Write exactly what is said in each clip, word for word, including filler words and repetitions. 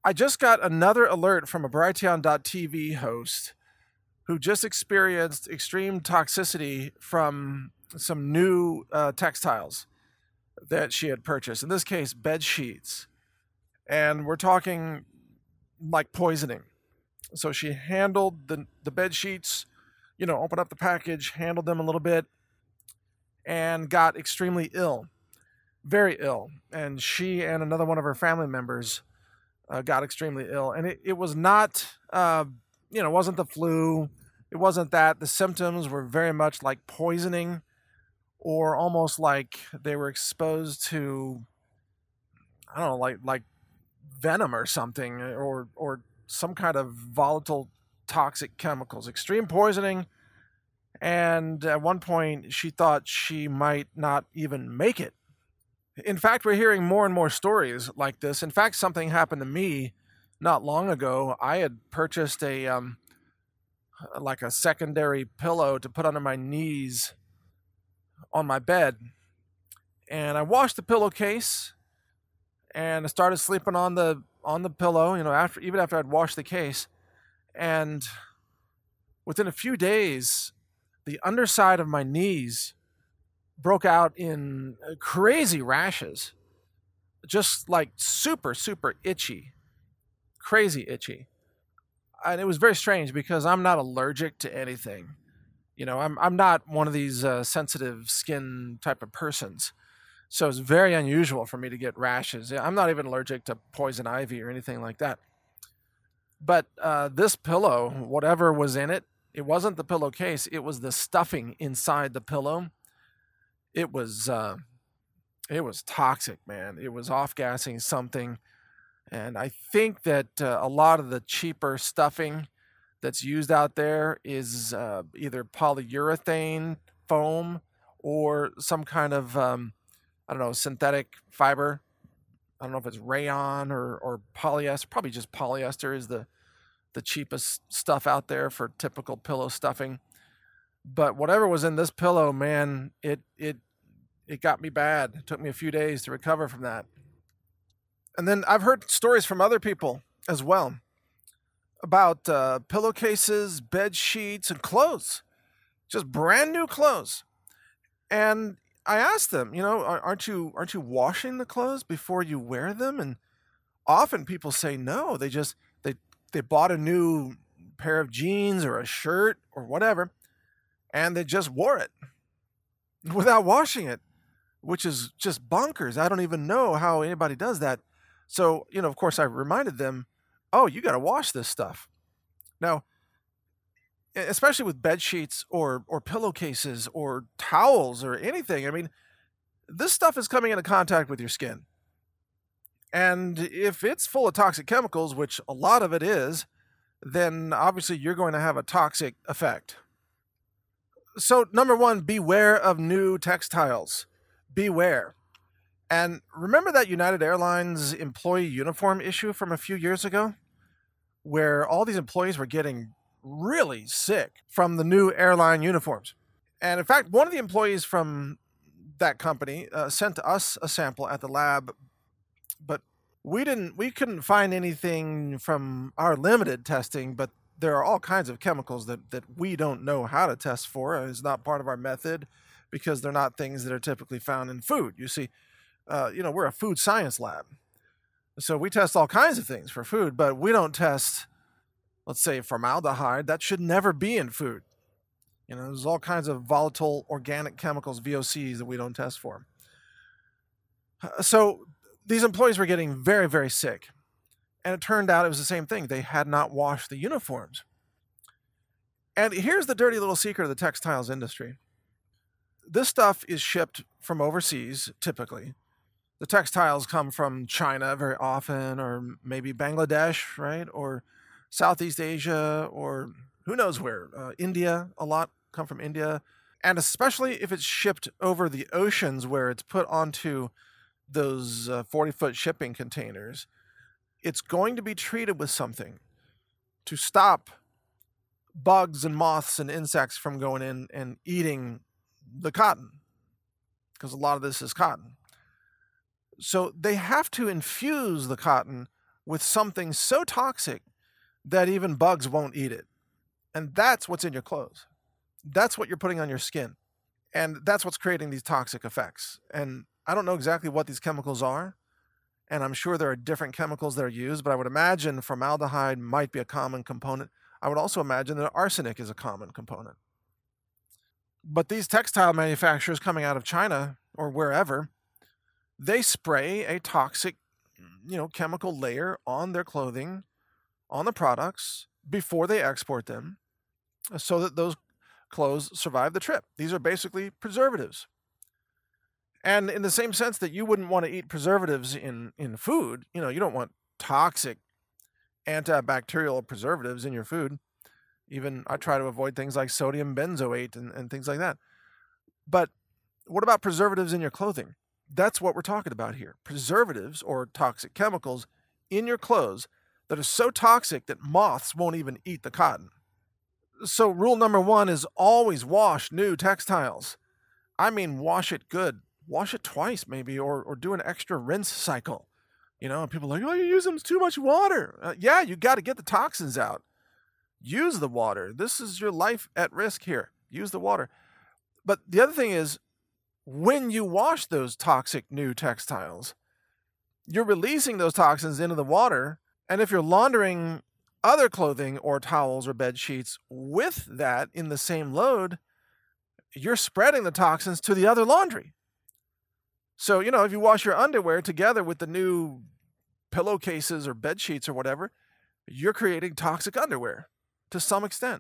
I just got another alert from a Brighteon dot T V host who just experienced extreme toxicity from some new uh, textiles that she had purchased. In this case, bed sheets. And we're talking like poisoning. So she handled the, the bed sheets, you know, opened up the package, handled them a little bit, and got extremely ill, very ill. And she and another one of her family members uh, got extremely ill. And it, it was not, uh, you know, it wasn't the flu. It wasn't that. The symptoms were very much like poisoning, or almost like they were exposed to, I don't know, like like venom or something, or or some kind of volatile toxic chemicals, extreme poisoning. And at one point, she thought she might not even make it. In fact, we're hearing more and more stories like this. In fact, something happened to me not long ago. I had purchased a um, like a secondary pillow to put under my knees on my bed, and I washed the pillowcase, and I started sleeping on the on the pillow. You know, after even after I'd washed the case, and within a few days, the underside of my knees broke out in crazy rashes, just like super, super itchy, crazy itchy. And it was very strange because I'm not allergic to anything. You know, I'm I'm not one of these uh, sensitive skin type of persons. So it's very unusual for me to get rashes. I'm not even allergic to poison ivy or anything like that. But uh, this pillow, whatever was in it, it wasn't the pillowcase. It was the stuffing inside the pillow. It was uh, it was toxic, man. It was off gassing something, and I think that uh, a lot of the cheaper stuffing that's used out there is uh, either polyurethane foam or some kind of um, I don't know, synthetic fiber. I don't know if it's rayon or or polyester. Probably just polyester is the the cheapest stuff out there for typical pillow stuffing. But whatever was in this pillow, man, it it it got me bad. It took me a few days to recover from that. And then I've heard stories from other people as well about uh, pillowcases, bed sheets, and clothes, just brand new clothes. And I asked them, you know, aren't you aren't you washing the clothes before you wear them? And often people say no. They just they they bought a new pair of jeans or a shirt or whatever, and they just wore it without washing it, which is just bonkers. I don't even know how anybody does that. So, you know, of course, I reminded them, oh, you got to wash this stuff. Now, e- especially with bed sheets or or pillowcases or towels or anything. I mean, this stuff is coming into contact with your skin. And if it's full of toxic chemicals, which a lot of it is, then obviously you're going to have a toxic effect. So, number one, beware of new textiles. Beware. And remember that United Airlines employee uniform issue from a few years ago, where all these employees were getting really sick from the new airline uniforms. And in fact, one of the employees from that company uh, sent us a sample at the lab, but we didn't we couldn't find anything from our limited testing. But there are all kinds of chemicals that that we don't know how to test for. It's not part of our method because they're not things that are typically found in food. You see, uh, you know, we're a food science lab, so we test all kinds of things for food, but we don't test, let's say, formaldehyde. That should never be in food. You know, there's all kinds of volatile organic chemicals, V O Cs, that we don't test for. Uh, So these employees were getting very, very sick. And it turned out it was the same thing. They had not washed the uniforms. And here's the dirty little secret of the textiles industry. This stuff is shipped from overseas, typically. The textiles come from China very often, or maybe Bangladesh, right? Or Southeast Asia, or who knows where. Uh, India, a lot come from India. And especially if it's shipped over the oceans where it's put onto those uh, forty foot shipping containers, it's going to be treated with something to stop bugs and moths and insects from going in and eating the cotton, because a lot of this is cotton. So they have to infuse the cotton with something so toxic that even bugs won't eat it. And that's what's in your clothes. That's what you're putting on your skin. And that's what's creating these toxic effects. And I don't know exactly what these chemicals are. And I'm sure there are different chemicals that are used, but I would imagine formaldehyde might be a common component. I would also imagine that arsenic is a common component. But these textile manufacturers coming out of China or wherever, they spray a toxic, you know, chemical layer on their clothing, on the products, before they export them, so that those clothes survive the trip. These are basically preservatives. And in the same sense that you wouldn't want to eat preservatives in, in food, you know, you don't want toxic antibacterial preservatives in your food. Even I try to avoid things like sodium benzoate and, and things like that. But what about preservatives in your clothing? That's what we're talking about here. Preservatives or toxic chemicals in your clothes that are so toxic that moths won't even eat the cotton. So rule number one is always wash new textiles. I mean, wash it good. Wash it twice maybe, or or do an extra rinse cycle. You know, people are like, oh, you use them too much water. Uh, yeah, you got to get the toxins out. Use the water. This is your life at risk here. Use the water. But the other thing is, when you wash those toxic new textiles, you're releasing those toxins into the water. And if you're laundering other clothing or towels or bed sheets with that in the same load, you're spreading the toxins to the other laundry. So, you know, if you wash your underwear together with the new pillowcases or bed sheets or whatever, you're creating toxic underwear to some extent.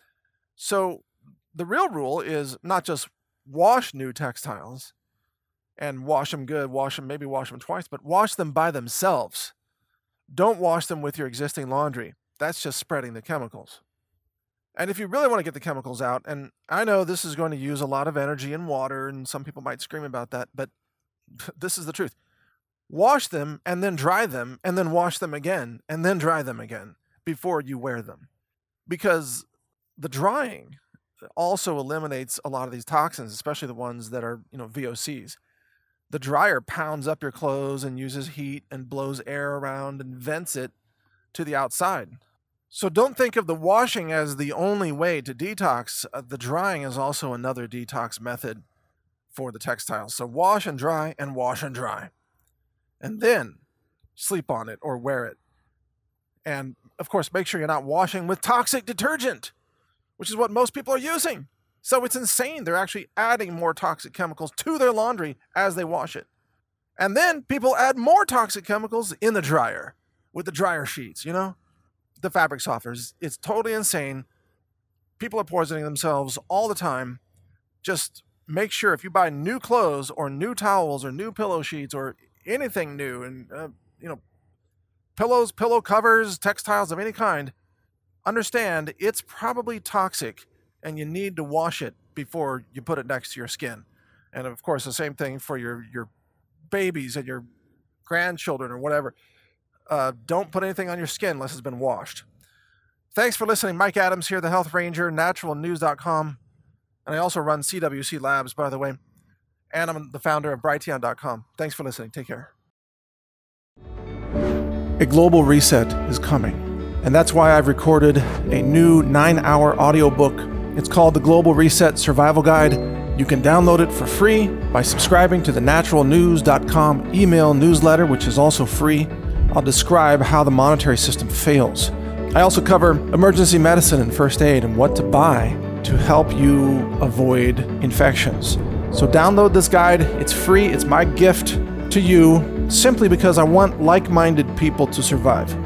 So the real rule is not just wash new textiles and wash them good, wash them, maybe wash them twice, but wash them by themselves. Don't wash them with your existing laundry. That's just spreading the chemicals. And if you really want to get the chemicals out, and I know this is going to use a lot of energy and water, and some people might scream about that, but this is the truth. Wash them and then dry them and then wash them again and then dry them again before you wear them. Because the drying also eliminates a lot of these toxins, especially the ones that are, you know, V O Cs. The dryer pounds up your clothes and uses heat and blows air around and vents it to the outside. So don't think of the washing as the only way to detox. Uh, the drying is also another detox method for the textiles. So wash and dry and wash and dry. And then sleep on it or wear it. And of course, make sure you're not washing with toxic detergent, which is what most people are using. So it's insane. They're actually adding more toxic chemicals to their laundry as they wash it. And then people add more toxic chemicals in the dryer with the dryer sheets, you know, the fabric softeners. It's totally insane. People are poisoning themselves all the time. Just make sure if you buy new clothes or new towels or new pillow sheets or anything new, and, uh, you know, pillows, pillow covers, textiles of any kind, understand it's probably toxic and you need to wash it before you put it next to your skin. And of course, the same thing for your, your babies and your grandchildren or whatever. Uh, don't put anything on your skin unless it's been washed. Thanks for listening. Mike Adams here, the Health Ranger, natural news dot com. And I also run C W C Labs, by the way. And I'm the founder of Brighteon dot com. Thanks for listening. Take care. A global reset is coming. And that's why I've recorded a new nine-hour audiobook. It's called The Global Reset Survival Guide. You can download it for free by subscribing to the natural news dot com email newsletter, which is also free. I'll describe how the monetary system fails. I also cover emergency medicine and first aid and what to buy to help you avoid infections. So download this guide. It's free. It's my gift to you simply because I want like-minded people to survive.